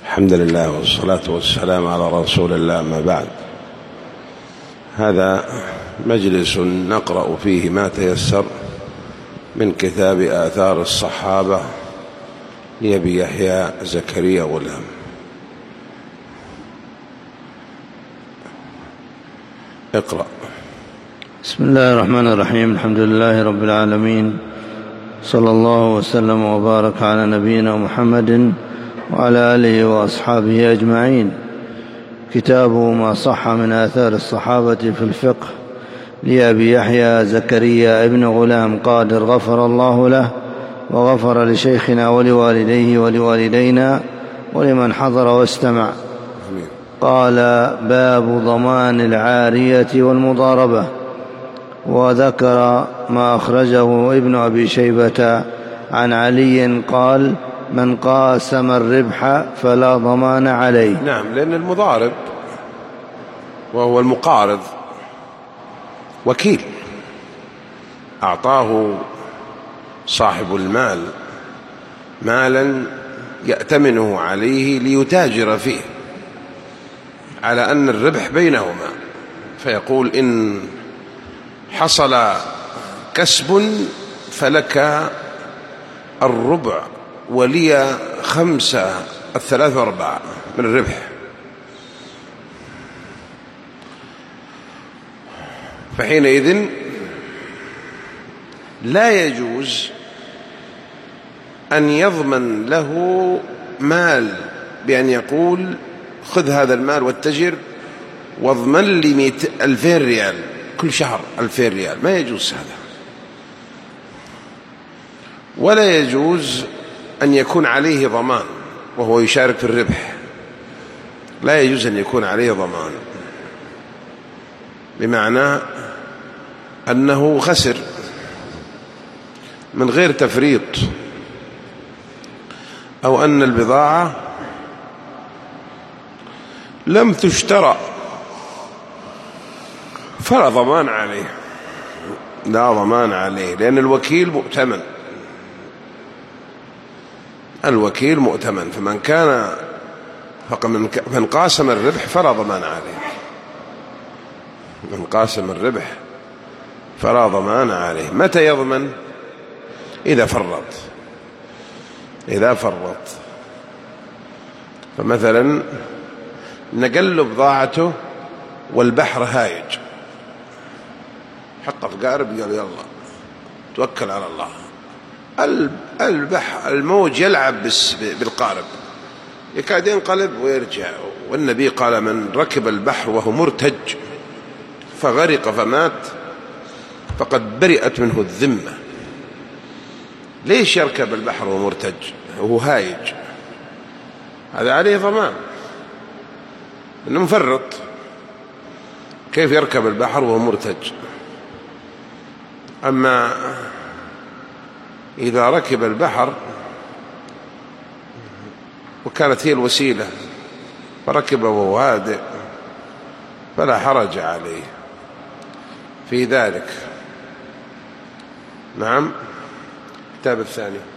الحمد لله والصلاة والسلام على رسول الله، ما بعد. هذا مجلس نقرأ فيه ما تيسر من كتاب آثار الصحابة لأبي يحيى زكريا غلام. اقرأ. بسم الله الرحمن الرحيم. الحمد لله رب العالمين، صلى الله وسلم وبارك على نبينا محمد وعلى آله وأصحابه أجمعين. كتاب ما صح من آثار الصحابة في الفقه لأبي يحيى زكريا ابن غلام قادر غفر الله له وغفر لشيخنا ولوالديه ولوالدينا ولمن حضر واستمع. قال: باب ضمان العارية والمضاربة. وذكر ما أخرجه ابن أبي شيبة عن علي قال: من قاسم الربح فلا ضمان عليه. نعم، لأن المضارب وهو المقارض وكيل، أعطاه صاحب المال مالا يأتمنه عليه ليتاجر فيه على أن الربح بينهما، فيقول: إن حصل كسب فلك الربع ولي 3/4 من الربح. فحينئذ لا يجوز أن يضمن له مال بأن يقول: خذ هذا المال واتجر واضمن لي 2000 ريال كل شهر، 2000 ريال، ما يجوز هذا. ولا يجوز أن يكون عليه ضمان وهو يشارك في الربح، لا يجوز أن يكون عليه ضمان، بمعنى أنه خسر من غير تفريط، أو أن البضاعة لم تشترى فلا ضمان عليه، لا ضمان عليه، لأن الوكيل مؤتمن، الوكيل مؤتمن. فمن قاسم الربح فلا ضمان عليه، من قاسم الربح فلا ضمان عليه. متى يضمن؟ إذا فرط. فمثلا نقل بضاعته والبحر هايج، حطه في قارب، قال: يلا توكل على الله. البحر الموج يلعب بالقارب، يكاد ينقلب ويرجع. والنبي قال: من ركب البحر وهو مرتج فغرق فمات فقد برئت منه الذمة. ليش يركب البحر وهو مرتج وهو هايج؟ هذا عليه ضمان، إنه مفرط. كيف يركب البحر وهو مرتج؟ أما إذا ركب البحر وكانت هي الوسيلة فركب وهو هادئ فلا حرج عليه في ذلك. نعم. الكتاب الثاني.